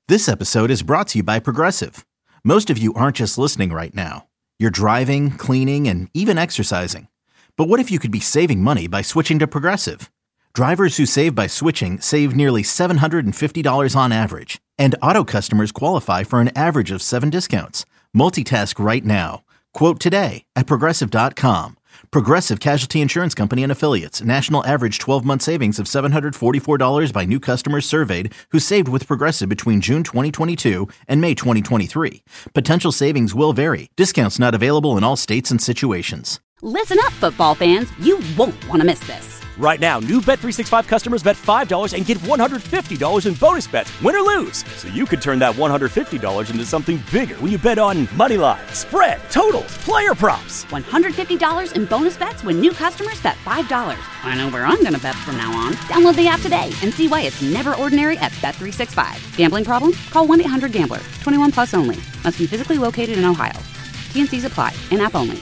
This episode is brought to you by Progressive. Most of you aren't just listening right now. You're driving, cleaning, and even exercising. But what if you could be saving money by switching to Progressive? Drivers who save by switching save nearly $750 on average. And auto customers qualify for an average of 7 discounts. Multitask right now. Quote today at Progressive.com. Progressive Casualty Insurance Company and Affiliates. National average 12-month savings of $744 by new customers surveyed who saved with Progressive between June 2022 and May 2023. Potential savings will vary. Discounts not available in all states and situations. Listen up, football fans. You won't want to miss this. Right now, new Bet365 customers bet $5 and get $150 in bonus bets, win or lose. So you could turn that $150 into something bigger when you bet on money line, spread, totals, player props. $150 in bonus bets when new customers bet $5. I know where I'm going to bet from now on. Download the app today and see why it's never ordinary at Bet365. Gambling problem? Call 1-800-GAMBLER. 21 plus only. Must be physically located in Ohio. T&Cs apply. In-app only.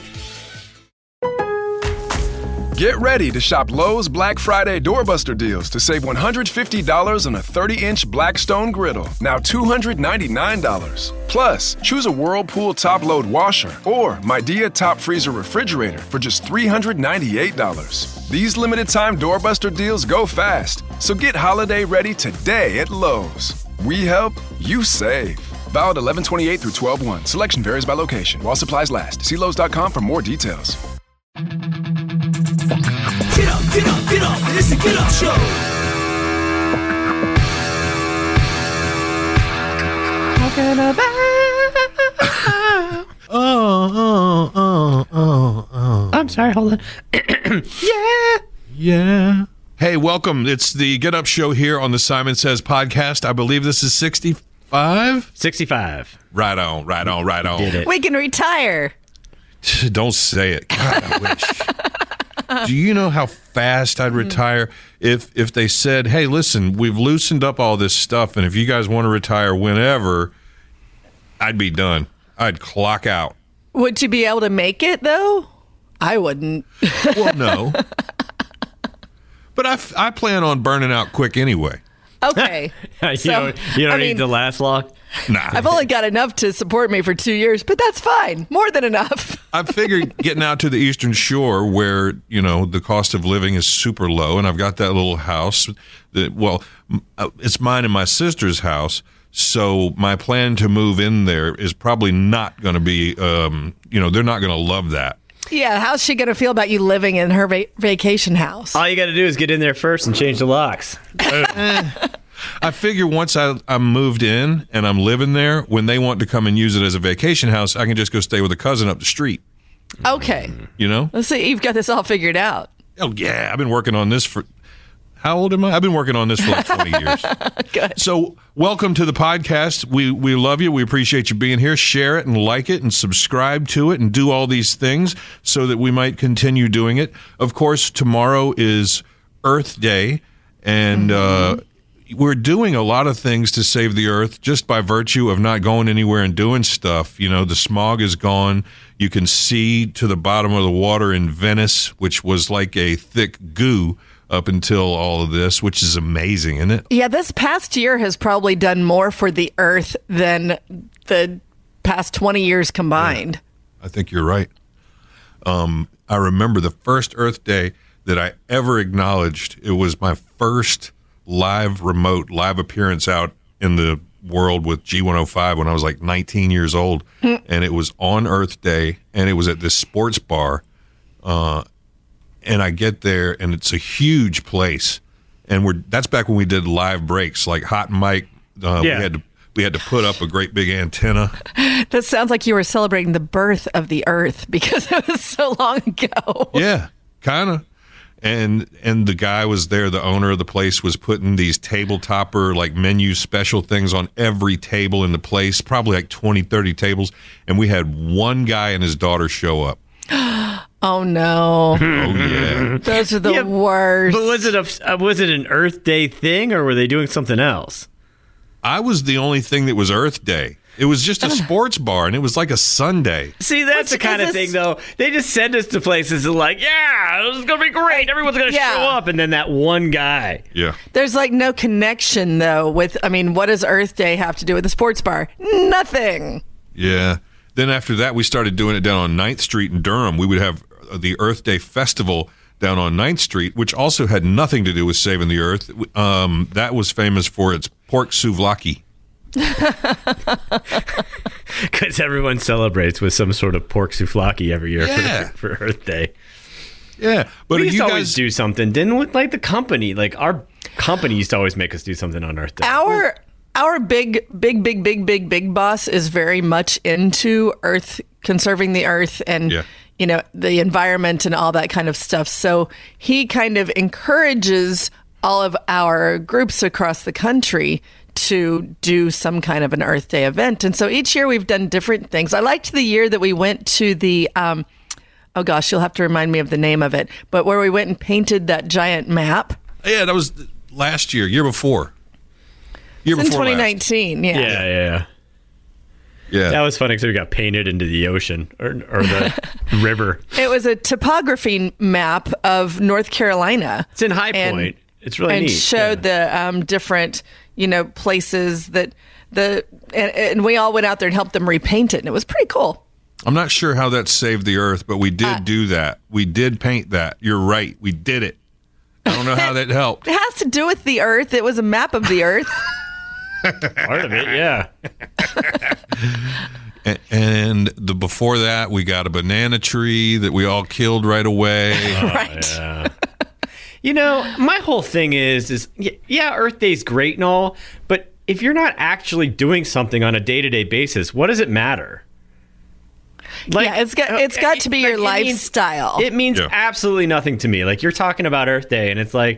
Get ready to shop Lowe's Black Friday Doorbuster deals to save $150 on a 30-inch Blackstone griddle, now $299. Plus, choose a Whirlpool top-load washer or Midea top freezer refrigerator for just $398. These limited-time Doorbuster deals go fast, so get holiday ready today at Lowe's. We help, you save. Valid 11/28 through 12/1. Selection varies by location. While supplies last. See Lowe's.com for more details. Get up, get up, get up. It's a Get Up Show. Talking about I'm sorry, hold on. Yeah. Hey, welcome. It's the Get Up Show here on the Simon Says podcast. I believe this is 65? 65. Right on, right on, right on. Did it. We can retire. Don't say it. God, I wish. Do you know how fast I'd retire if they said, hey, listen, we've loosened up all this stuff, and if you guys want to retire whenever, I'd be done. I'd clock out. Would you be able to make it, though? I wouldn't. Well, no. But I plan on burning out quick anyway. Okay. You don't need to last long? Nah. I've only got enough to support me for 2 years, but that's fine. More than enough. I figured getting out to the Eastern Shore where, the cost of living is super low, and I've got that little house. It's mine and my sister's house, so my plan to move in there is probably not going to be, they're not going to love that. Yeah, how's she going to feel about you living in her vacation house? All you got to do is get in there first and change the locks. I figure once I'm moved in and I'm living there, when they want to come and use it as a vacation house, I can just go stay with a cousin up the street. Okay. Let's see, you've got this all figured out. Oh, yeah. I've been working on this for... How old am I? I've been working on this for like 20 years. Good. So welcome to the podcast. We love you. We appreciate you being here. Share it and like it and subscribe to it and do all these things so that we might continue doing it. Of course, tomorrow is Earth Day, and we're doing a lot of things to save the earth just by virtue of not going anywhere and doing stuff. The smog is gone. You can see to the bottom of the water in Venice, which was like a thick goo up until all of this, which is amazing, isn't it? Yeah, this past year has probably done more for the earth than the past 20 years combined. Yeah, I think you're right. I remember the first Earth Day that I ever acknowledged. It was my first live appearance out in the world with G105 when I was like 19 years old. And it was on Earth Day, and it was at this sports bar. And I get there, and it's a huge place. And that's back when we did live breaks, like hot mic. We had to put up a great big antenna. That sounds like you were celebrating the birth of the earth because it was so long ago. Yeah, kind of. And the guy was there, the owner of the place was putting these table-topper, like menu special things on every table in the place, probably like 20, 30 tables. And we had one guy and his daughter show up. Oh, no. Oh, yeah. Those are the worst. But was it an Earth Day thing, or were they doing something else? I was the only thing that was Earth Day. It was just a sports bar, and it was like a Sunday. See, that's the kind of thing, though. They just send us to places and like, yeah, this is going to be great. Everyone's going to show up. And then that one guy. Yeah. There's like no connection, though, with, I mean, what does Earth Day have to do with the sports bar? Nothing. Yeah. Then after that, we started doing it down on 9th Street in Durham. We would have the Earth Day Festival down on 9th Street, which also had nothing to do with saving the Earth. That was famous for its pork souvlaki. Because everyone celebrates with some sort of pork souvlaki every year for Earth Day. Yeah, but we used you to guys always do something, didn't we? Like the company, like our company used to always make us do something on Earth Day. Our big boss is very much into conserving the earth and you know, the environment and all that kind of stuff. So he kind of encourages all of our groups across the country to do some kind of an Earth Day event. And so each year we've done different things. I liked the year that we went to the, oh gosh, you'll have to remind me of the name of it, but where we went and painted that giant map. Yeah, that was last year before. Year before 2019, last. Yeah. That was funny because we got painted into the ocean or the river. It was a topography map of North Carolina. It's in High Point. It's really neat. And showed the different, you know, places that and we all went out there and helped them repaint it, and it was pretty cool. I'm not sure how that saved the Earth, but we did do that. We did paint that. You're right. We did it. I don't know how that helped. It has to do with the Earth. It was a map of the Earth. Part of it, yeah. And before that, we got a banana tree that we all killed right away. Right. Yeah. You know, my whole thing is yeah, Earth Day's great and all, but if you're not actually doing something on a day-to-day basis, what does it matter? Like, yeah, it's got to be your lifestyle. It means absolutely nothing to me. Like, you're talking about Earth Day, and it's like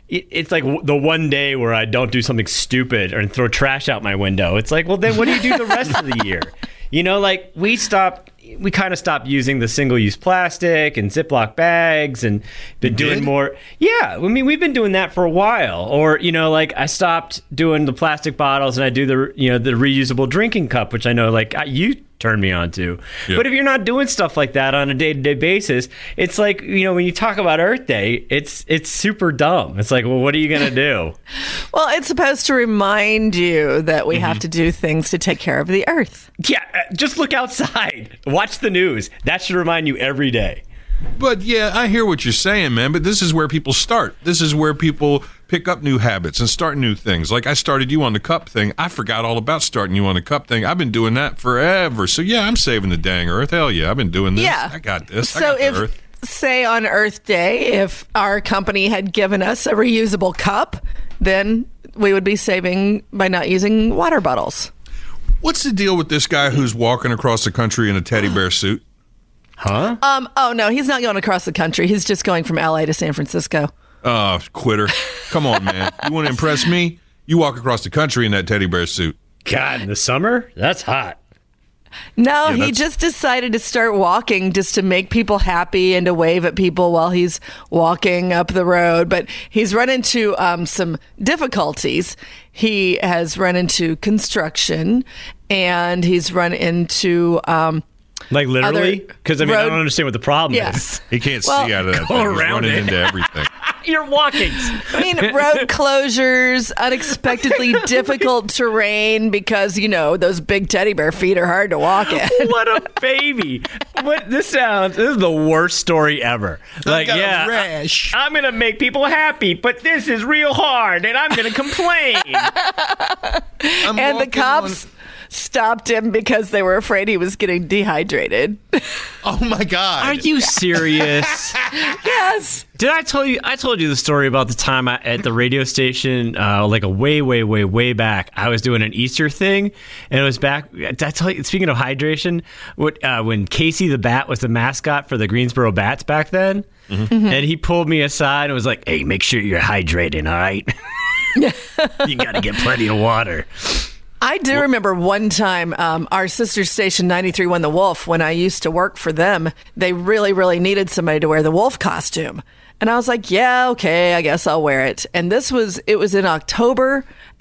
the one day where I don't do something stupid or throw trash out my window. It's like, well, then what do you do the rest of the year? You know, like we kind of stopped using the single-use plastic and Ziploc bags and been doing more. Yeah, I mean, we've been doing that for a while. Or, you know, like I stopped doing the plastic bottles and I do the reusable drinking cup, which I know like you turned me on to. Yep. But if you're not doing stuff like that on a day-to-day basis, it's like, you know, when you talk about Earth Day, it's super dumb. It's like, well, what are you going to do? Well, it's supposed to remind you that we have to do things to take care of the Earth. Yeah, just look outside. Watch the news. That should remind you every day. But yeah, I hear what you're saying, man, but this is where people start. This is where people pick up new habits and start new things. Like I started you on the cup thing. I forgot all about starting you on the cup thing. I've been doing that forever. So yeah, I'm saving the dang Earth. Hell yeah, I've been doing this. Yeah. I got this. So I got the Earth. Say on Earth Day, if our company had given us a reusable cup, then we would be saving by not using water bottles. What's the deal with this guy who's walking across the country in a teddy bear suit? Huh? Oh, no, he's not going across the country. He's just going from L.A. to San Francisco. Oh, quitter. Come on, man. You want to impress me? You walk across the country in that teddy bear suit. God, in the summer? That's hot. No, he just decided to start walking just to make people happy and to wave at people while he's walking up the road. But he's run into some difficulties. He has run into construction, and he's run into... like literally? Because I mean, I don't understand what the problem is. He can't see out of that thing. He's running into everything. You're walking. I mean, road closures, unexpectedly difficult terrain because, you know, those big teddy bear feet are hard to walk in. What a baby. This is the worst story ever. Like, a rash. I'm going to make people happy, but this is real hard and I'm going to complain. And the cops stopped him because they were afraid he was getting dehydrated. Oh my God. Are you serious? Yes. Did I tell you? I told you the story about the time at the radio station, like a way back. I was doing an Easter thing, and it was back. Did I tell you? Speaking of hydration, when Casey the Bat was the mascot for the Greensboro Bats back then, and he pulled me aside and was like, "Hey, make sure you're hydrating, all right? You got to get plenty of water." I do remember one time our sister station 93.1 The Wolf, when I used to work for them, they really, really needed somebody to wear the wolf costume. And I was like, yeah, okay, I guess I'll wear it. And it was in October,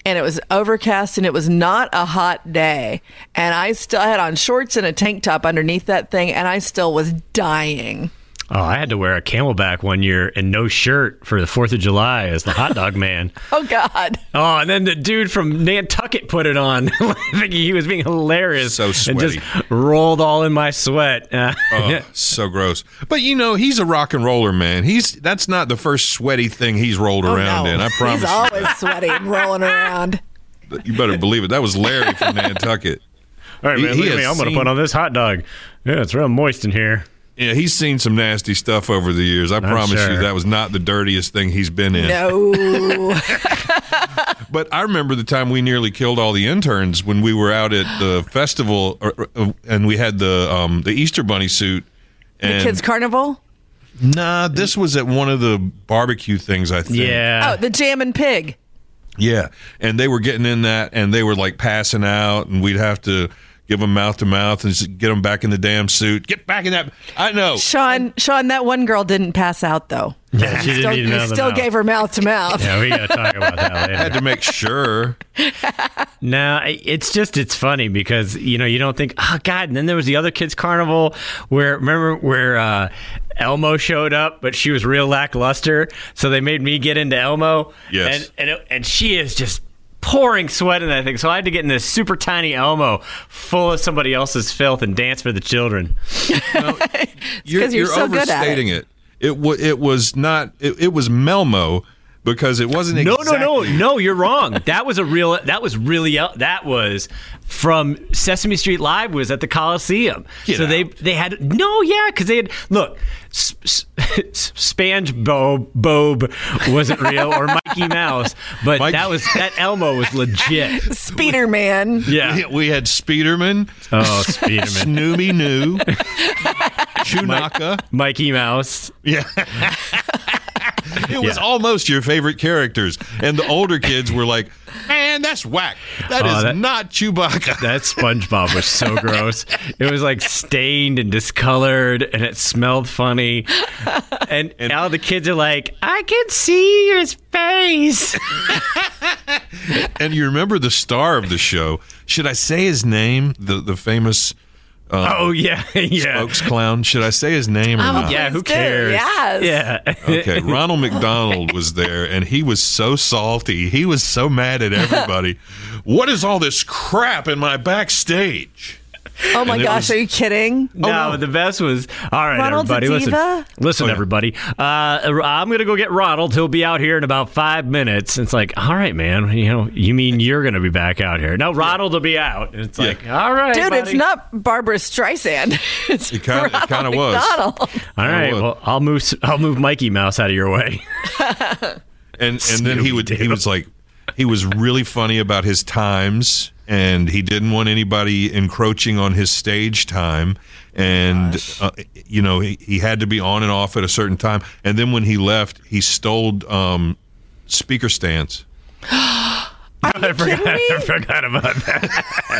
and it was overcast and it was not a hot day. And I still had on shorts and a tank top underneath that thing, and I still was dying. Oh, I had to wear a Camelback one year and no shirt for the 4th of July as the hot dog man. Oh, God. Oh, and then the dude from Nantucket put it on, thinking he was being hilarious. So sweaty. And just rolled all in my sweat. Oh, so gross. But, he's a rock and roller, man. That's not the first sweaty thing he's rolled around in, I promise. He's always sweaty and rolling around. You better believe it. That was Larry from Nantucket. All right, man, look at me. I'm going to put on this hot dog. Yeah, it's real moist in here. Yeah, he's seen some nasty stuff over the years. I promise you that was not the dirtiest thing he's been in. No. But I remember the time we nearly killed all the interns when we were out at the festival, and we had the Easter Bunny suit. And the kids' carnival? Nah, this was at one of the barbecue things, I think. Yeah. Oh, the Jammin' Pig. Yeah, and they were getting in that, and they were like passing out, and we'd have to give them mouth to mouth and just get them back in the damn suit. Get back in that. I know. Sean, that one girl didn't pass out, though. Yeah, she didn't need You still gave her mouth to mouth. Yeah, we got to talk about that later. I had to make sure. No, it's funny because, you don't think, oh, God. And then there was the other kids' carnival where Elmo showed up, but she was real lackluster. So they made me get into Elmo. Yes. And she is just pouring sweat in that thing. So I had to get in this super tiny Elmo full of somebody else's filth and dance for the children. You're so good at overstating it. It was not. It was Melmo because it wasn't. No. You're wrong. That was from Sesame Street Live. Was at the Coliseum. They had because they had look. SpongeBob wasn't real, or Mikey Mouse, but that Elmo was legit. Speederman. Yeah, we had Speederman. Oh, Speederman. Snoomy Noo. Chewbacca. Mikey Mouse. Yeah. It was almost your favorite characters. And the older kids were like, man, that's whack. That is not Chewbacca. That SpongeBob was so gross. It was like stained and discolored, and it smelled funny. And now the kids are like, I can see his face. And you remember the star of the show. Should I say his name? The famous... spokes clown. Should I say his name or not? Yeah, who cares? Yes. Yeah. Okay, Ronald McDonald was there, and he was so salty. He was so mad at everybody. What is all this crap in my backstage? Oh my gosh, are you kidding? No, the best was, all right, Ronald's everybody, a diva? listen, everybody. I'm going to go get Ronald. He'll be out here in about 5 minutes. It's like, all right, man, you mean you're going to be back out here. No, Ronald will be out. It's like, all right, dude, buddy. It's not Barbara Streisand. It kind of was. McDonald. All right, well, I'll move Mikey Mouse out of your way. and then he was like, he was really funny about his times, and he didn't want anybody encroaching on his stage time. And, he had to be on and off at a certain time. And then when he left, he stole speaker stands. I forgot about that.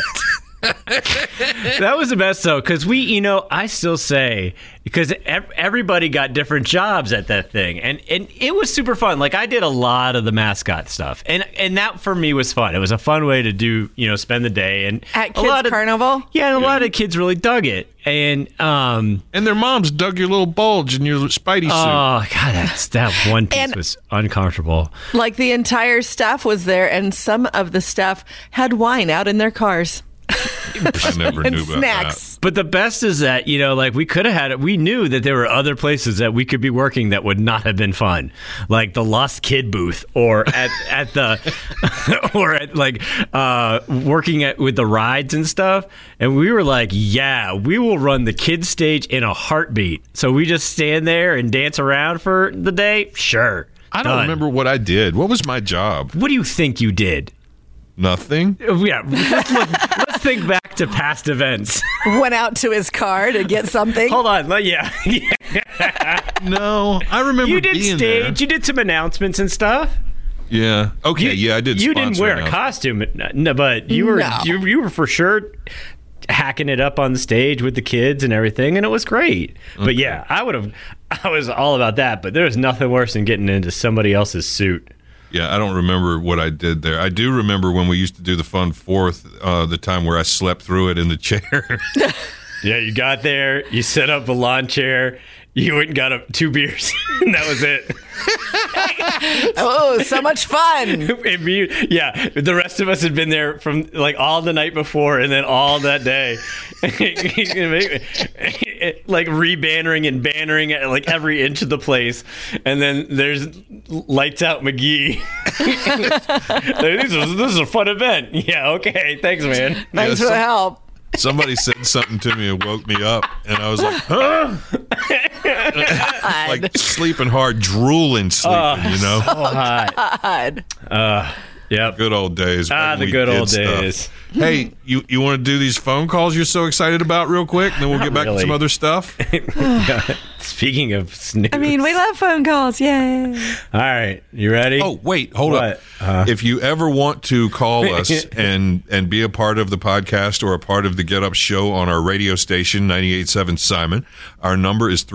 That was the best, though, because I still say, because everybody got different jobs at that thing, and it was super fun. Like, I did a lot of the mascot stuff, and that for me was fun. It was a fun way to do, spend the day. And at Kids Carnival? Yeah, and a lot of kids really dug it. And their moms dug your little bulge in your Spidey suit. Oh, God, that one piece was uncomfortable. Like, the entire staff was there, and some of the staff had wine out in their cars. I never knew about snacks. that. But the best is that, we could have had it. We knew that there were other places that we could be working that would not have been fun. Like the Lost Kid booth, or at the, or at working with the rides and stuff. And we were like, yeah, we will run the kids stage in a heartbeat. So we just stand there and dance around for the day. Sure. I don't remember what I did. What was my job? What do you think you did? Nothing. Yeah, let's think back to past events. Went out to his car to get something. Hold on, yeah. No, I remember you did being stage. there. You did some announcements and stuff. Yeah. Okay. I did. You didn't wear a costume, but you were you were for sure hacking it up on the stage with the kids and everything, and it was great. Okay. But yeah, I was all about that. But there was nothing worse than getting into somebody else's suit. Yeah, I don't remember what I did there. I do remember when we used to do the Fun Fourth, the time where I slept through it in the chair. Yeah, you got there, you set up a lawn chair, you went and got 2 beers, and that was it. Oh, so much fun. Yeah, the rest of us had been there from like all the night before and then all that day. Like rebannering and bannering at like every inch of the place. And then there's Lights Out McGee. This is a fun event. Yeah, okay. Thanks, man. Thanks for the help. Somebody said something to me and woke me up, and I was like, huh? Like sleeping hard, sleeping, you know? So hot. Yep. Good old days. The good old days. Hey, you want to do these phone calls you're so excited about real quick, and then we'll get back to some other stuff? Speaking of snooze. I mean, we love phone calls. Yay. All right. You ready? Oh, wait. Hold up. If you ever want to call us and be a part of the podcast or a part of the Get Up show on our radio station, 98.7 Simon, our number is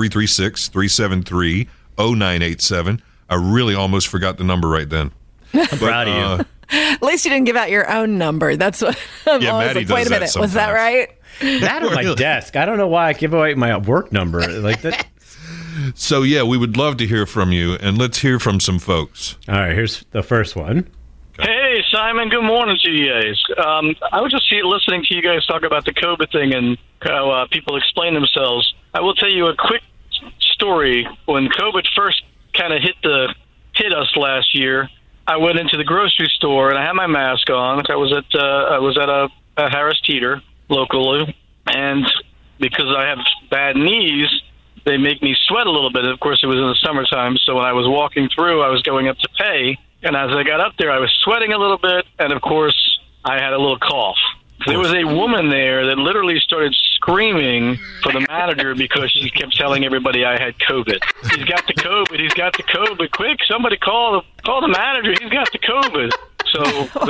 336-373-0987. I really almost forgot the number right then. I'm proud of you. At least you didn't give out your own number. That's what I'm always Maddie like, wait a minute, was that right? That on my desk. I don't know why I give away my work number like that. So, yeah, we would love to hear from you, and let's hear from some folks. All right, here's the first one. Hey, Simon. Good morning to you guys. I was just listening to you guys talk about the COVID thing and how people explain themselves. I will tell you a quick story. When COVID first kind of hit us last year, I went into the grocery store and I had my mask on. I was at a Harris Teeter locally, and because I have bad knees, they make me sweat a little bit. Of course, it was in the summertime, so when I was walking through, I was going up to pay, and as I got up there, I was sweating a little bit, and of course, I had a little cough. There was a woman there that literally started screaming for the manager because she kept telling everybody I had COVID. He's got the COVID. He's got the COVID. Quick, somebody call the manager. He's got the COVID. So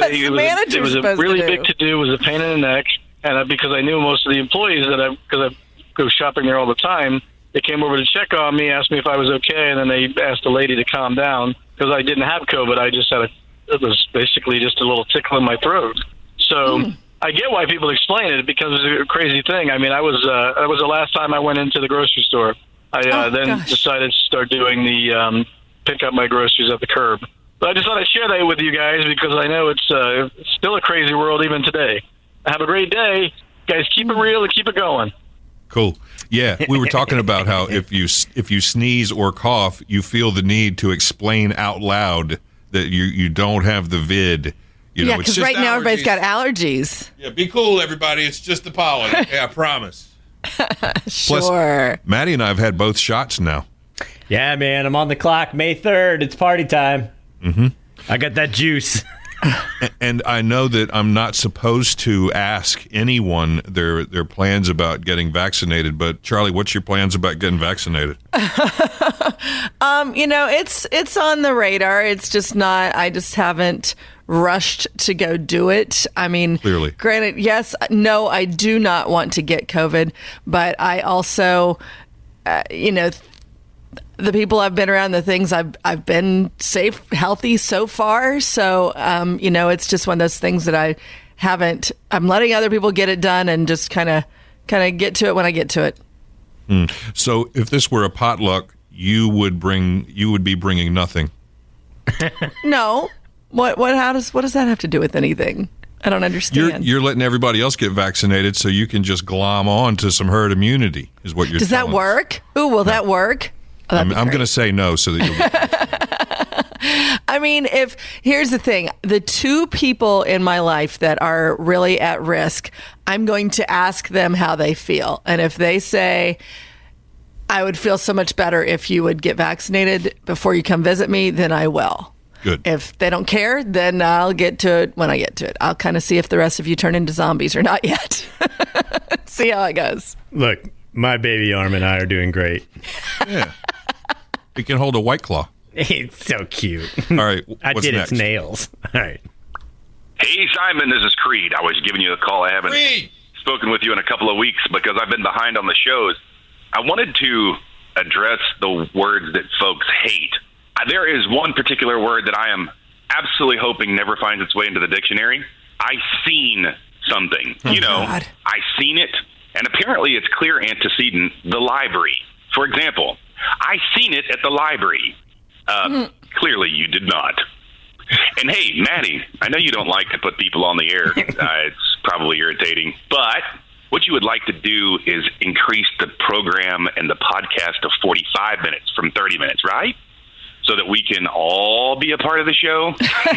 it was a really big to-do. It was a pain in the neck. And because I knew most of the employees because I go shopping there all the time, they came over to check on me, asked me if I was okay, and then they asked the lady to calm down because I didn't have COVID. I just had it was basically just a little tickle in my throat. So I get why people explain it because it's a crazy thing. I mean, that was the last time I went into the grocery store. I decided to start doing the pick up my groceries at the curb. But I just thought I'd share that with you guys because I know it's still a crazy world even today. Have a great day. Guys, keep it real and keep it going. Cool. Yeah, we were talking about how if you sneeze or cough, you feel the need to explain out loud that you don't have the vid. Yeah, because right now everybody's got allergies. Yeah, be cool, everybody. It's just the pollen. Okay, I promise. Sure. Plus, Maddie and I have had both shots now. Yeah, man. I'm on the clock. May 3rd. It's party time. Mm-hmm. I got that juice. And I know that I'm not supposed to ask anyone their plans about getting vaccinated, but Charlie, what's your plans about getting vaccinated? It's on the radar. It's just not, I just haven't rushed to go do it. I mean, clearly, granted, yes, no, I do not want to get COVID, but I also, the people I've been around, the things I've been safe, healthy so far. So, it's just one of those things that I'm letting other people get it done and just kind of get to it when I get to it. So if this were a potluck, you would be bringing nothing. No. What does that have to do with anything? I don't understand. You're letting everybody else get vaccinated so you can just glom on to some herd immunity is what you're Does that work? Ooh, will that work? Oh, I'm going to say no so that you'll I mean, here's the thing. The two people in my life that are really at risk, I'm going to ask them how they feel. And if they say, I would feel so much better if you would get vaccinated before you come visit me, then I will. Good. If they don't care, then I'll get to it when I get to it. I'll kind of see if the rest of you turn into zombies or not yet. See how it goes. Look, my baby arm and I are doing great. Yeah. He can hold a White Claw. It's so cute. All right. I did its nails. All right. Hey, Simon, this is Creed. I was giving you a call. I haven't spoken with you in a couple of weeks because I've been behind on the shows. I wanted to address the words that folks hate. There is one particular word that I am absolutely hoping never finds its way into the dictionary. I seen something. I seen it, and apparently it's clear antecedent, the library. For example, I seen it at the library. Clearly you did not. And hey, Maddie, I know you don't like to put people on the air. It's probably irritating. But what you would like to do is increase the program and the podcast to 45 minutes from 30 minutes, right? So that we can all be a part of the show.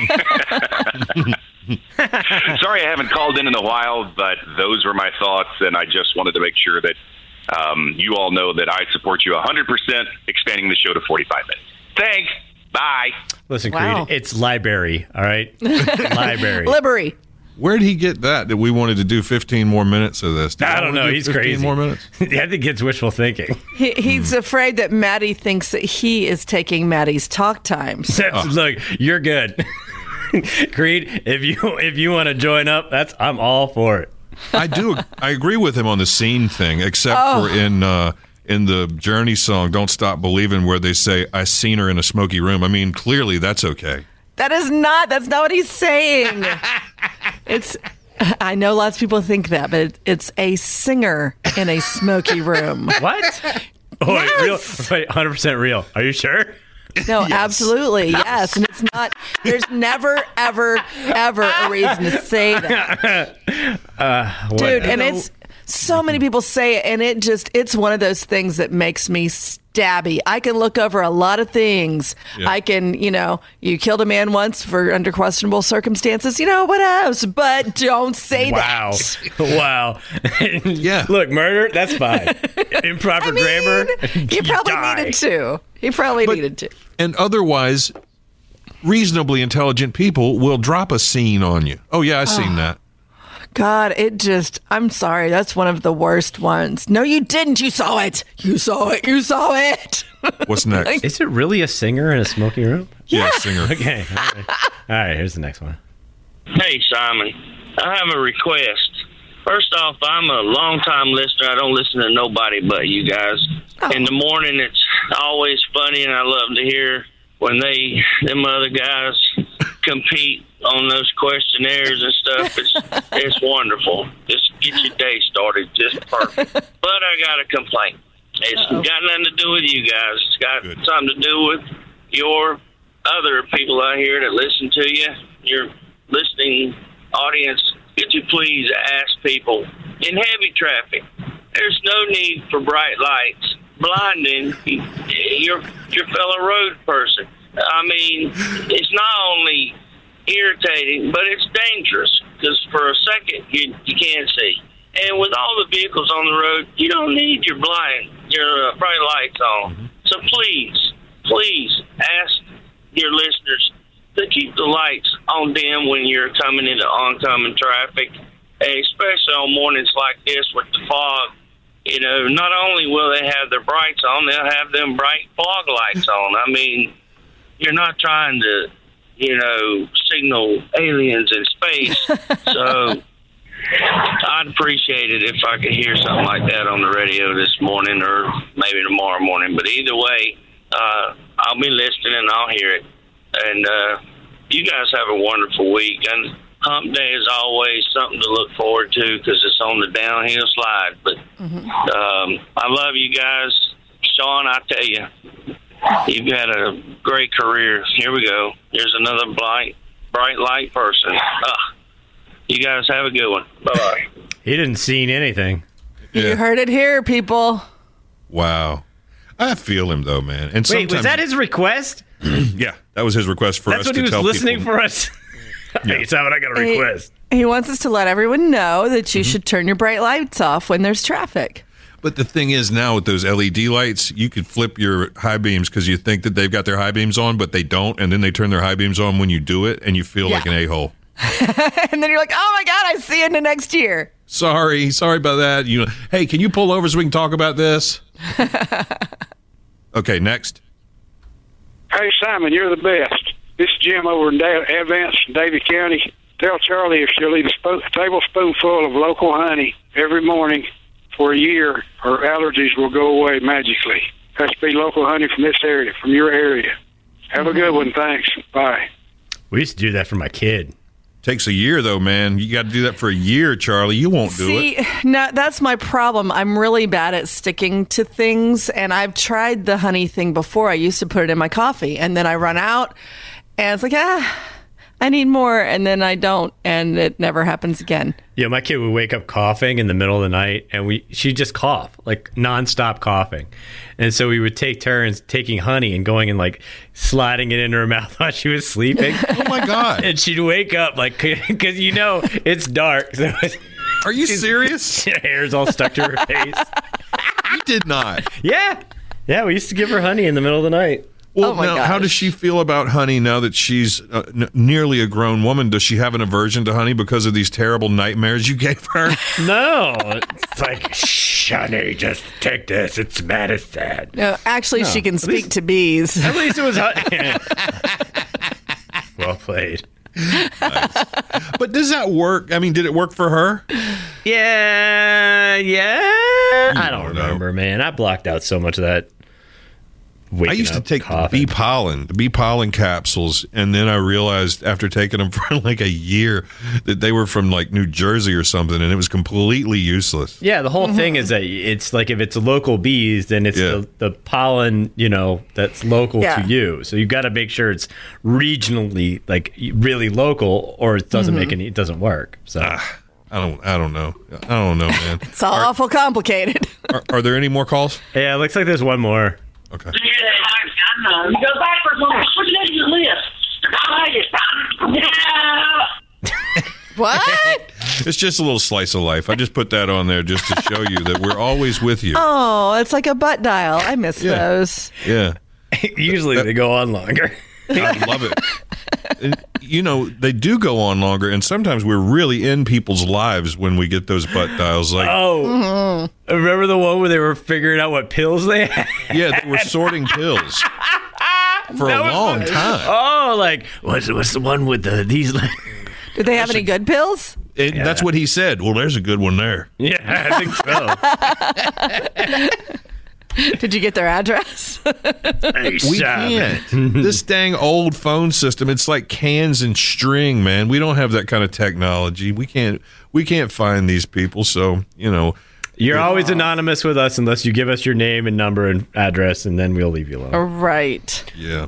Sorry I haven't called in a while, but those were my thoughts, and I just wanted to make sure that you all know that I support you 100% expanding the show to 45 minutes. Thanks. Bye. Listen, Creed, it's library, all right? Library. Liberty. Where did he get that we wanted to do 15 more minutes of this? I don't know. He's 15 crazy. more minutes? I think it's wishful thinking. He's afraid that Maddie thinks that he is taking Maddie's talk time. Look, you're good. Creed, if you want to join up, I'm all for it. I agree with him on the scene thing, except for in the Journey song, Don't Stop Believing, where they say, I seen her in a smoky room. I mean, clearly that's okay. That's not what he's saying. I know lots of people think that, but it's a singer in a smoky room. What? Oh, yes. Wait, 100% real. Are you sure? No, yes. Absolutely, yes. And it's not, there's never, ever, ever a reason to say that. Dude, and it's, so many people say it, and it's one of those things that makes me stabby. I can look over a lot of things. Yeah. I can, you killed a man once for under questionable circumstances, what else? But don't say that. Wow. Yeah. Look, murder, that's fine. Improper grammar, you probably needed to. You probably needed to. And otherwise, reasonably intelligent people will drop a scene on you. Oh, yeah, I've seen that. God, I'm sorry. That's one of the worst ones. No, you didn't. You saw it. You saw it. You saw it. What's next? Is it really a singer in a smoky room? Yeah, singer. Okay. All right, here's the next one. Hey, Simon. I have a request. First off, I'm a long-time listener. I don't listen to nobody but you guys. Oh. In the morning, it's always funny, and I love to hear when them other guys compete on those questionnaires and stuff. It's wonderful. Just get your day started just perfect. But I got a complaint. It's got nothing to do with you guys. It's got something to do with your other people out here that listen to you, your listening audience. Could you please ask people in heavy traffic, there's no need for bright lights blinding your fellow road person. I mean, it's not only irritating, but it's dangerous because for a second you can't see. And with all the vehicles on the road, you don't need your bright lights on. Mm-hmm. So please ask your listeners to keep the lights on dim when you're coming into oncoming traffic, especially on mornings like this with the fog. Not only will they have their brights on, they'll have them bright fog lights on. I mean, you're not trying to, signal aliens in space. So I'd appreciate it if I could hear something like that on the radio this morning or maybe tomorrow morning. But either way, I'll be listening and I'll hear it. And you guys have a wonderful week. And Hump Day is always something to look forward to because it's on the downhill slide. But I love you guys. Sean, I tell you, you've had a great career. Here we go. Here's another bright light person. You guys have a good one. Bye-bye. He didn't see anything. Yeah. You heard it here, people. Wow. I feel him, though, man. And wait, was that his request? Yeah, that was his request for us to tell people. That's what he was listening for us? Hey, Simon, I got a request. He wants us to let everyone know that you should turn your bright lights off when there's traffic. But the thing is now with those LED lights, you could flip your high beams because you think that they've got their high beams on, but they don't. And then they turn their high beams on when you do it, and you feel like an a-hole. And then you're like, oh, my God, I see you into next year. Sorry about that. Hey, can you pull over so we can talk about this? Okay, next. Hey, Simon, you're the best. This is Jim over in Advance, Davie County. Tell Charlie if she'll eat a tablespoonful of local honey every morning for a year, her allergies will go away magically. Has to be local honey from this area, from your area. Have a good one. Thanks. Bye. We used to do that for my kid. Takes a year, though, man. You got to do that for a year, Charlie. You won't do it. No, that's my problem. I'm really bad at sticking to things, and I've tried the honey thing before. I used to put it in my coffee, and then I run out, and it's like, I need more, and then I don't, and it never happens again. Yeah, my kid would wake up coughing in the middle of the night, and she'd just cough, like nonstop coughing. And so we would take turns taking honey and going and like sliding it in her mouth while she was sleeping. Oh my God. And she'd wake up like, because it's dark. So are you serious? Her hair's all stuck to her face. You did not. Yeah. Yeah, we used to give her honey in the middle of the night. Well, now, how does she feel about honey now that she's nearly a grown woman? Does she have an aversion to honey because of these terrible nightmares you gave her? No. It's like, shh, honey, just take this. It's medicine. No, actually, she can speak to bees. At least it was honey. Well played. Nice. But does that work? I mean, did it work for her? Yeah. I don't remember, man. I blocked out so much of that. I used to take the bee pollen capsules, and then I realized after taking them for like a year that they were from like New Jersey or something, and it was completely useless. Yeah, the whole thing is that it's like if it's local bees, then it's the pollen, that's local to you. So you've got to make sure it's regionally like really local, or it doesn't it doesn't work. So. I don't know. Man. It's all awful complicated. Are there any more calls? Yeah, it looks like there's one more. Okay. You go backwards on put it in your list. What? It's just a little slice of life. I just put that on there just to show you that we're always with you. Oh, it's like a butt dial. I miss those. Yeah. Usually they go on longer. I love it. And, they do go on longer, and sometimes we're really in people's lives when we get those butt dials. Like, remember the one where they were figuring out what pills they had? Yeah, they were sorting pills for a long time. Oh, like what's the one with these? Did they have any good pills? That's what he said. Well, there's a good one there. Yeah, I think so. Did you get their address? We can't. This dang old phone system, it's like cans and string, man. We don't have that kind of technology. We can't find these people, so, You're always anonymous with us unless you give us your name and number and address, and then we'll leave you alone. Right. Yeah.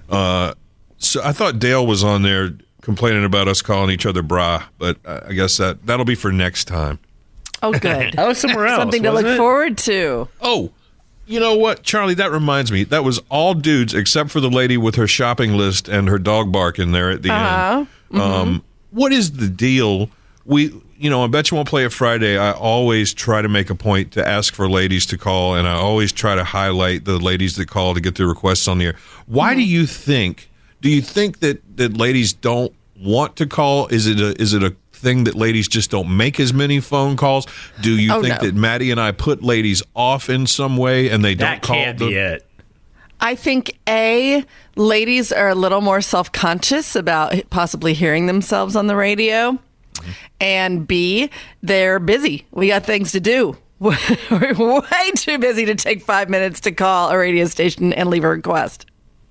So I thought Dale was on there complaining about us calling each other brah, but I guess that'll be for next time. Oh, good. That was somewhere else. Something to look forward to. Oh, you know what, Charlie? That reminds me. That was all dudes except for the lady with her shopping list and her dog bark in there at the end. Mm-hmm. What is the deal? I bet you won't play it Friday. I always try to make a point to ask for ladies to call, and I always try to highlight the ladies that call to get their requests on the air. Why do you think? Do you think that ladies don't want to call? Is it a thing that ladies just don't make as many phone calls? Do you think that Maddie and I put ladies off in some way and they don't call? That can't be it. I think ladies are a little more self-conscious about possibly hearing themselves on the radio, and B, they're busy. We got things to do. We're way too busy to take 5 minutes to call a radio station and leave a request.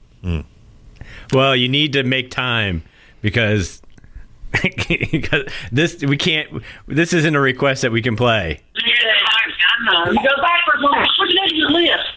Well, you need to make time because this isn't a request that we can play. You go backwards on put it in your list.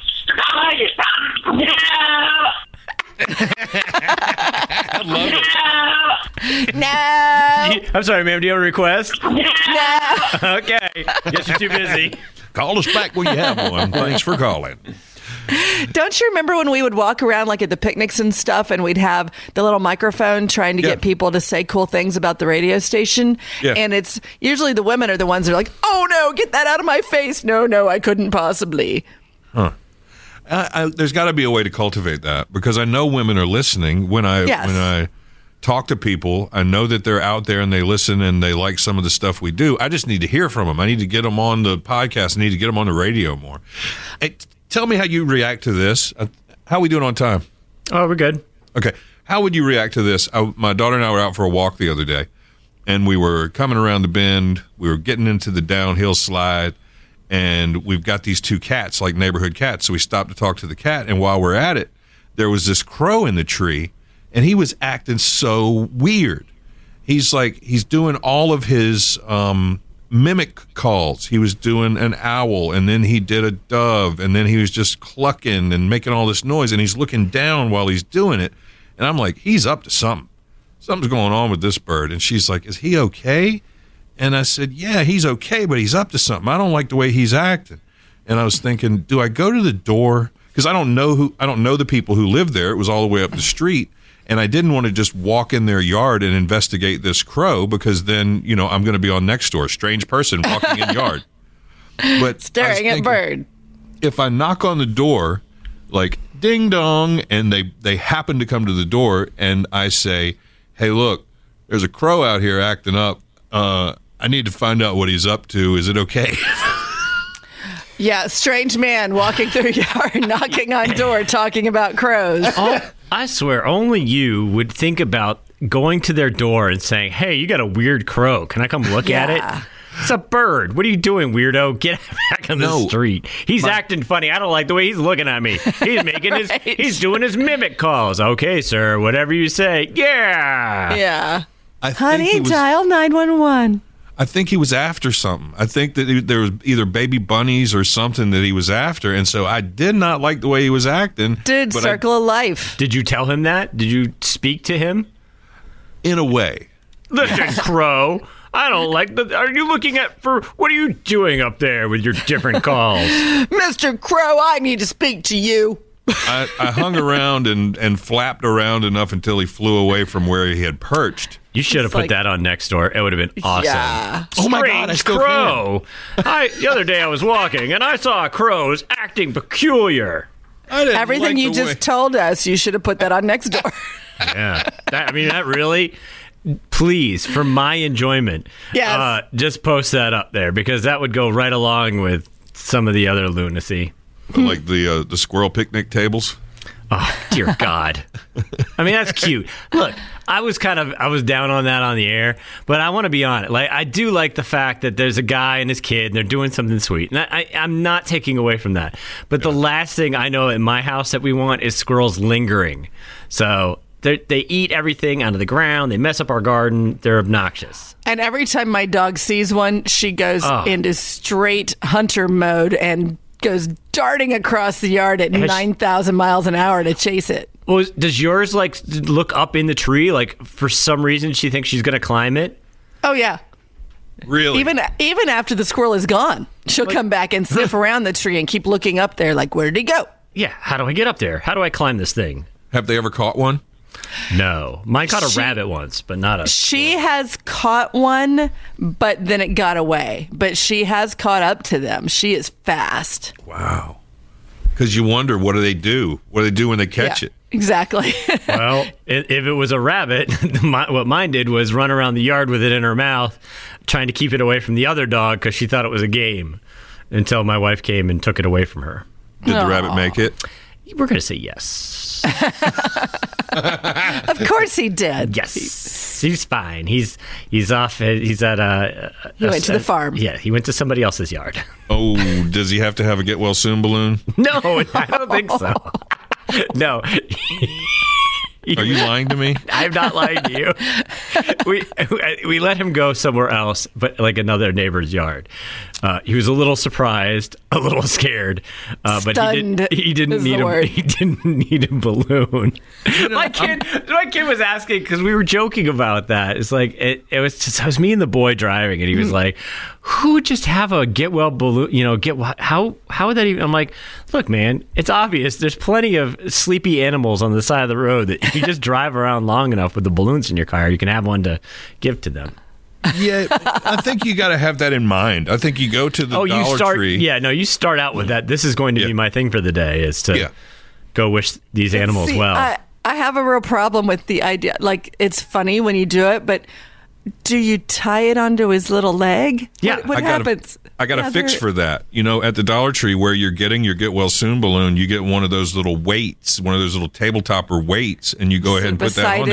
I love it. No. I'm sorry, ma'am. Do you have a request? No. Okay. Guess you're too busy. Call us back when you have one. Thanks for calling. Don't you remember when we would walk around like at the picnics and stuff, and we'd have the little microphone trying to get people to say cool things about the radio station? Yeah. And it's usually the women are the ones that are like, oh no, get that out of my face. No, I couldn't possibly. Huh. There's got to be a way to cultivate that, because I know women are listening. When I talk to people, I know that they're out there and they listen and they like some of the stuff we do. I just need to hear from them. I need to get them on the podcast. I need to get them on the radio more. Hey, tell me how you react to this. How are we doing on time? Oh, we're good. Okay. How would you react to this? My daughter and I were out for a walk the other day, and we were coming around the bend. We were getting into the downhill slide, and we've got these two cats, like neighborhood cats. So we stopped to talk to the cat, and while we're at it, there was this crow in the tree, and he was acting so weird. He's doing all of his mimic calls. He was doing an owl, and then he did a dove, and then he was just clucking and making all this noise, and he's looking down while he's doing it. And I'm like, he's up to something. Something's going on with this bird. And she's like, is he okay? And I said, yeah, he's okay, but he's up to something. I don't like the way he's acting. And I was thinking, do I go to the door? Because I don't know the people who live there. It was all the way up the street. And I didn't want to just walk in their yard and investigate this crow, because then, I'm going to be on next door. Strange person walking in yard. But staring at bird. If I knock on the door, like ding dong, and they happen to come to the door, and I say, hey, look, there's a crow out here acting up. I need to find out what he's up to. Is it okay? Yeah, strange man walking through yard, knocking on door, talking about crows. I swear, only you would think about going to their door and saying, hey, you got a weird crow. Can I come look at it? It's a bird. What are you doing, weirdo? Get back on the street. He's acting funny. I don't like the way he's looking at me. He's making he's doing his mimic calls. Okay, sir, whatever you say. Yeah. Yeah. Honey, dial 911. I think he was after something. I think that there was either baby bunnies or something that he was after, and so I did not like the way he was acting. Dude, circle of life. Did you tell him that? Did you speak to him? In a way. Listen, crow. I don't like are you looking what are you doing up there with your different calls? Mr. Crow, I need to speak to you. I hung around and flapped around enough until he flew away from where he had perched. You should have put that on Nextdoor. It would have been awesome. Yeah. Oh my God, I still crow. The other day I was walking and I saw crows acting peculiar. Everything you just told us, you should have put that on Nextdoor. Yeah. That really, please, for my enjoyment, just post that up there, because that would go right along with some of the other lunacy. Like the squirrel picnic tables? Oh, dear God. I mean, that's cute. Look, I was down on that on the air, but I want to be honest. Like, I do like the fact that there's a guy and his kid, and they're doing something sweet. And I'm not taking away from that. But the last thing I know in my house that we want is squirrels lingering. So they eat everything out of the ground. They mess up our garden. They're obnoxious. And every time my dog sees one, she goes into straight hunter mode and goes darting across the yard at 9,000 miles an hour to chase it. Well, does yours look up in the tree? Like, for some reason she thinks she's going to climb it? Oh, yeah. Really? Even after the squirrel is gone, she'll come back and sniff around the tree and keep looking up there like, where did he go? Yeah, how do I get up there? How do I climb this thing? Have they ever caught one? No. Mine caught a rabbit once, but not a... She has caught one, but then it got away. But she has caught up to them. She is fast. Wow. Because you wonder, what do they do? What do they do when they catch it? Exactly. Well, if it was a rabbit, what mine did was run around the yard with it in her mouth, trying to keep it away from the other dog because she thought it was a game, until my wife came and took it away from her. Did the rabbit make it? We're going to say yes. Of course he did. Yes. He's fine. He's off. He's at he went to the farm. Yeah, he went to somebody else's yard. Oh, does he have to have a get well soon balloon? No, I don't think so. No. Are you lying to me? I'm not lying to you. We let him go somewhere else, but like another neighbor's yard. He was a little surprised, a little scared, but he didn't need a balloon. My kid was asking, because we were joking about that. It's like it was me and the boy driving, and he was like, "Who would just have a get well balloon? How would that even?" I'm like, "Look, man, it's obvious. There's plenty of sleepy animals on the side of the road that if you just drive around long enough with the balloons in your car, you can have one to give to them." Yeah, I think you got to have that in mind. I think you go to the Dollar Tree. Yeah, no, you start out with that. This is going to be my thing for the day, is to go wish these animals well. I have a real problem with the idea. Like, it's funny when you do it, but do you tie it onto his little leg? Yeah. What happens? I got a fix for that. At the Dollar Tree where you're getting your Get Well Soon balloon, you get one of those little weights, one of those little tabletopper weights, and you go ahead and put that on there.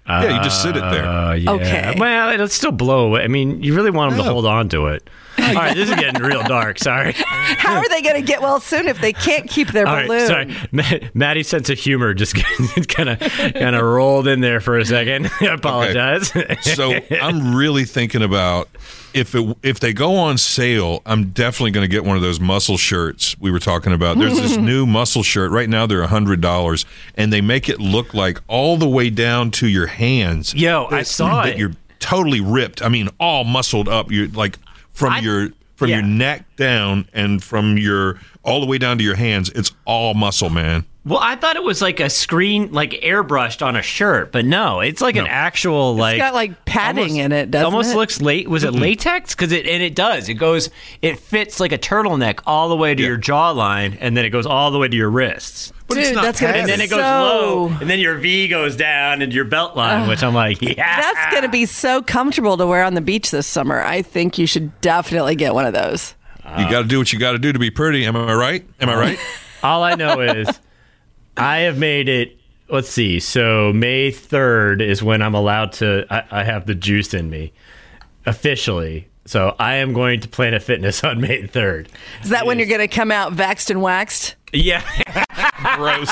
Yeah, you just sit it there. Yeah. Okay. Well, it'll still blow away. I mean, you really want them to hold on to it. All right, this is getting real dark. Sorry. How are they going to get well soon if they can't keep their All balloon? right, sorry. Maddie's sense of humor just kind of rolled in there for a second. I apologize. Okay. So I'm really thinking about if they go on sale, I'm definitely going to get one of those muscle shirts we were talking about. There's this new muscle shirt. Right now they're $100, and they make it look like all the way down to your hands. Yo, I saw that it. You're totally ripped. I mean, all muscled up. You're like from your neck down and from your all the way down to your hands. It's all muscle, man. Well, I thought it was like a screen, like airbrushed on a shirt, but no, it's like an actual like. It's got like padding in it, doesn't almost it? looks Was it latex? Because it does. It fits like a turtleneck all the way to your jawline, and then it goes all the way to your wrists. But it's not that's gonna and then it goes low, and then your V goes down into your belt line, which I'm like, yeah. That's going to be so comfortable to wear on the beach this summer. I think you should definitely get one of those. You got to do what you got to do to be pretty. Am I right? Am I right? All I know is I have made it. Let's see. So May 3rd is when I'm allowed to. I have the juice in me officially. So I am going to Planet Fitness on May 3rd. Is that when you're going to come out vaxxed and waxed? Yeah. Gross.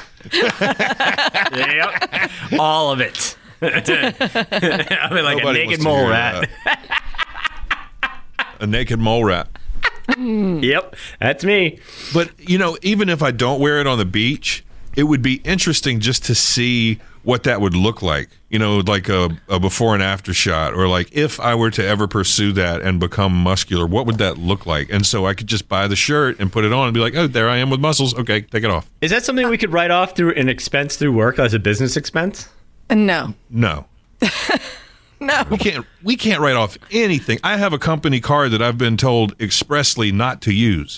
Yep. All of it. I mean, like Nobody a naked wants to mole hear rat. A naked mole rat. Yep, that's me. But, even if I don't wear it on the beach, it would be interesting just to see what that would look like. Like a before and after shot, or like if I were to ever pursue that and become muscular, what would that look like? And so I could just buy the shirt and put it on and be like, oh, there I am with muscles. Okay, take it off. Is that something we could write off through an expense through work as a business expense? No. No. No. We can't write off anything. I have a company card that I've been told expressly not to use.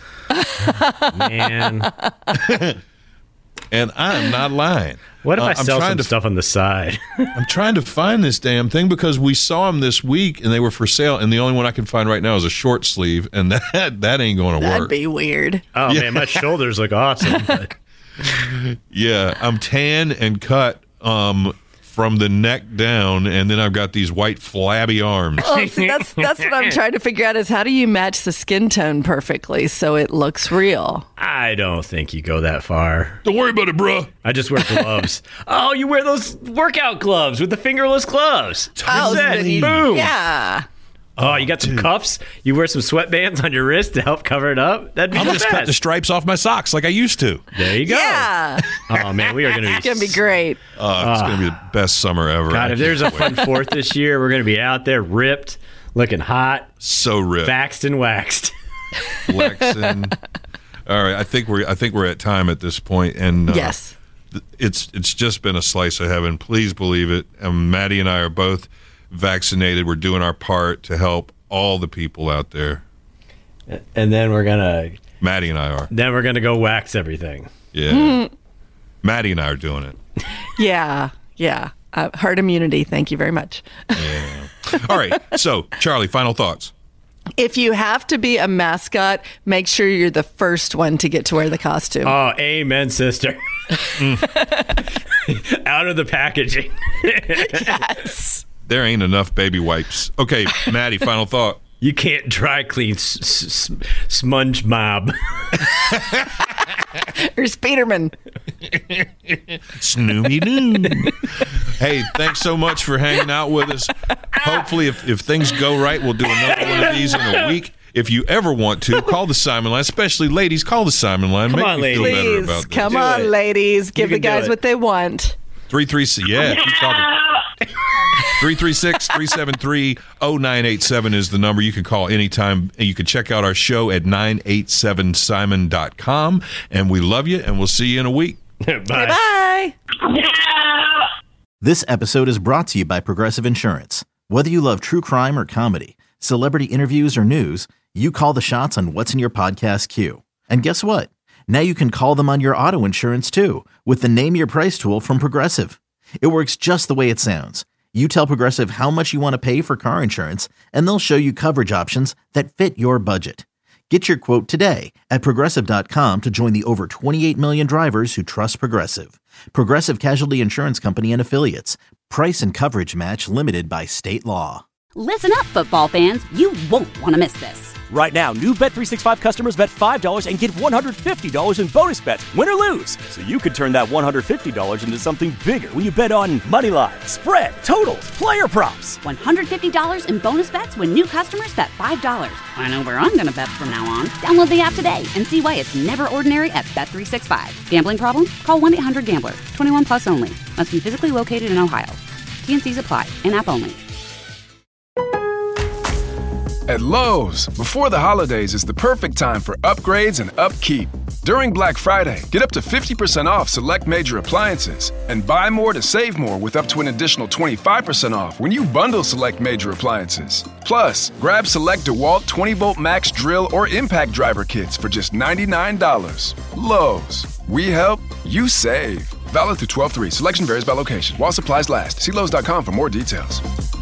Man. And I'm not lying. What if I sell some stuff on the side? I'm trying to find this damn thing because we saw them this week and they were for sale, and the only one I can find right now is a short sleeve, and that ain't going to work. That'd be weird. Oh, yeah. Man, my shoulders look awesome. But... Yeah, I'm tan and cut from the neck down, and then I've got these white flabby arms. Oh, see, that's what I'm trying to figure out is how do you match the skin tone perfectly so it looks real? I don't think you go that far. Don't worry about it, bro. I just wear gloves. Oh, you wear those workout gloves with the fingerless gloves. Totally. Boom. Yeah. Oh, you got some cuffs? You wear some sweatbands on your wrist to help cover it up? That'd be I'll just cut the stripes off my socks like I used to. There you go. Yeah. Oh, man, we are going to be... It's going to be great. It's going to be the best summer ever. God, if there's a fun 4th this year, we're going to be out there ripped, looking hot. So ripped. Vaxxed and waxed. Flexing. All right, I think we're at time at this point, and yes, it's just been a slice of heaven. Please believe it. Maddie and I are both vaccinated. We're doing our part to help all the people out there. And then we're gonna. Maddie and I are. Then we're gonna go wax everything. Yeah. Maddie and I are doing it. Yeah. Herd immunity. Thank you very much. Yeah. All right. So, Charlie, final thoughts. If you have to be a mascot, make sure you're the first one to get to wear the costume. Oh, amen, sister. Out of the packaging. Yes. There ain't enough baby wipes. Okay, Maddie, final thought. You can't dry clean Sponge Mob. Or Spiderman. Snoomy-doo. Hey, thanks so much for hanging out with us. Hopefully, if things go right, we'll do another one of these in a week. If you ever want to, call the Simon line, especially ladies, call the Simon line. Come Make on, me feel ladies. better about this. Come on, ladies. Give the guys what they want. 336, yeah, keep talking. 336-373-0987 is the number. You can call anytime, and you can check out our show at 987simon.com. And we love you, and we'll see you in a week. Bye. This episode is brought to you by Progressive Insurance. Whether you love true crime or comedy, celebrity interviews or news, you call the shots on what's in your podcast queue. And guess what? Now you can call them on your auto insurance too with the Name Your Price tool from Progressive. It works just the way it sounds. You tell Progressive how much you want to pay for car insurance, and they'll show you coverage options that fit your budget. Get your quote today at Progressive.com to join the over 28 million drivers who trust Progressive. Progressive Casualty Insurance Company and Affiliates. Price and coverage match limited by state law. Listen up, football fans. You won't want to miss this. Right now, new Bet365 customers bet $5 and get $150 in bonus bets, win or lose. So you could turn that $150 into something bigger when you bet on moneyline, spread, totals, player props. $150 in bonus bets when new customers bet $5. I know where I'm going to bet from now on. Download the app today and see why it's never ordinary at Bet365. Gambling problem? Call 1-800-GAMBLER. 21 plus only. Must be physically located in Ohio. T&Cs apply. In-app only. At Lowe's, before the holidays is the perfect time for upgrades and upkeep. During Black Friday, get up to 50% off select major appliances and buy more to save more with up to an additional 25% off when you bundle select major appliances. Plus, grab select DeWalt 20-volt max drill or impact driver kits for just $99. Lowe's. We help, you save. Valid through 12/3. Selection varies by location. While supplies last. See Lowe's.com for more details.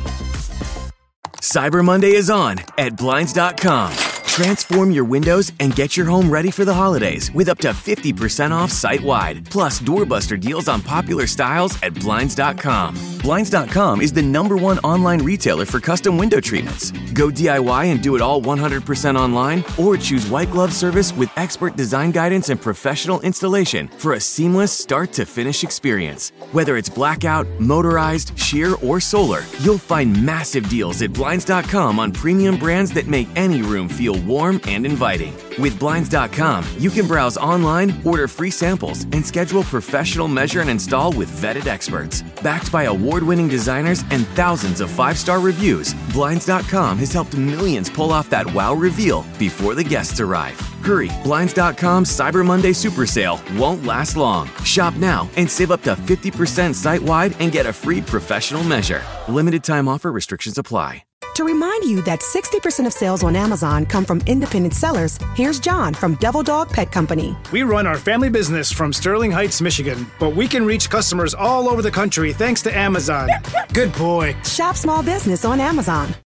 Cyber Monday is on at Blinds.com. Transform your windows and get your home ready for the holidays with up to 50% off site-wide. Plus, doorbuster deals on popular styles at Blinds.com. Blinds.com is the #1 online retailer for custom window treatments. Go DIY and do it all 100% online, or choose white glove service with expert design guidance and professional installation for a seamless start-to-finish experience. Whether it's blackout, motorized, sheer, or solar, you'll find massive deals at Blinds.com on premium brands that make any room feel warm and inviting. With Blinds.com, you can browse online, order free samples, and schedule professional measure and install with vetted experts. Backed by award-winning designers and thousands of 5-star reviews, Blinds.com has helped millions pull off that wow reveal before the guests arrive. Hurry, Blinds.com's Cyber Monday Super Sale won't last long. Shop now and save up to 50% site-wide and get a free professional measure. Limited time offer, restrictions apply. To remind you that 60% of sales on Amazon come from independent sellers, here's John from Devil Dog Pet Company. We run our family business from Sterling Heights, Michigan, but we can reach customers all over the country thanks to Amazon. Good boy. Shop small business on Amazon.